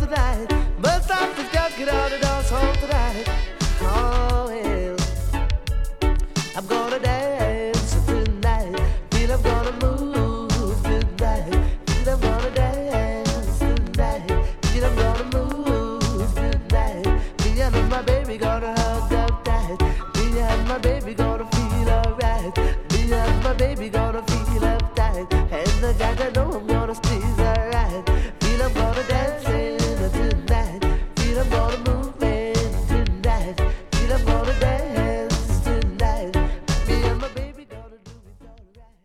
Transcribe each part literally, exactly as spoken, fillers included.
tonight. Must have this girl get out of the dance hall tonight. Oh, well, I'm gonna dance tonight. Feel I'm gonna move tonight. Feel I'm gonna dance tonight. Feel I'm gonna move tonight. Me and my baby gonna hug up tight. Me and my baby gonna feel alright. Me and my baby gonna feel uptight. And the guy that know I'm gonna squeeze her right. Feel I'm gonna dance tonight. Feel I'm gonna move tonight. Feel I'm gonna dance tonight. Me and my baby gonna do it alright.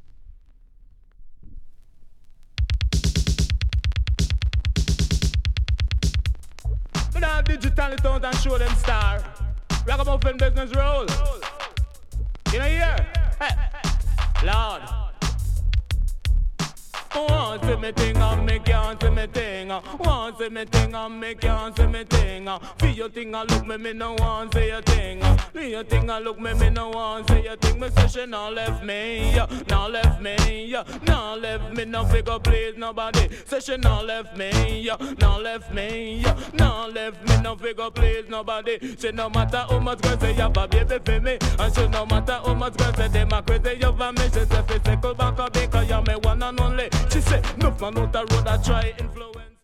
But now digital it out and show them star. Ragamuffin business roll. You know here? Hey. Lord. Want see me thing and me can't see me thing. Want see me thing and me can't see me thing. Feel your thing and look me, me no want see your thing. Feel your thing and look me, me no want see your thing. Me say she now left me, now left me, now left me. No figure please nobody. Say she now left me, now left me, now left me. No figure please nobody. She no matter how much girl say you have a baby for me, and she no matter how much girl say them a crazy you for me. She say fi circle back a because you're me one and only. She said, no man out the road I try influence.